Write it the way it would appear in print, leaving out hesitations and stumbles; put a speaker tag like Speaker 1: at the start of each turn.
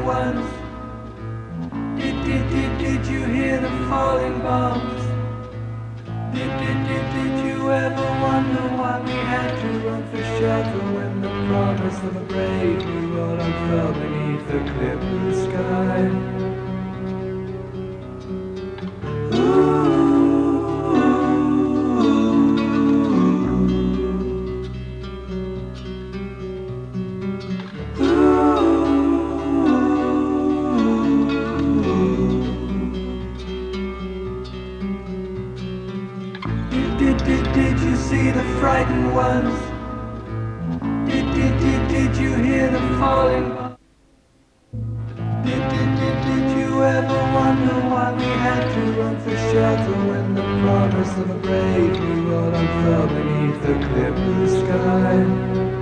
Speaker 1: frightened ones? Did you hear the falling bombs? Did you ever wonder why we had to run for shelter when the promise of a brave new world unfurled beneath the clear blue sky? Did you see the frightened ones? Did you hear the falling bombs? Did you ever wonder why we had to run for shelter when the promise of a brave new world unfurled beneath the clear blue sky?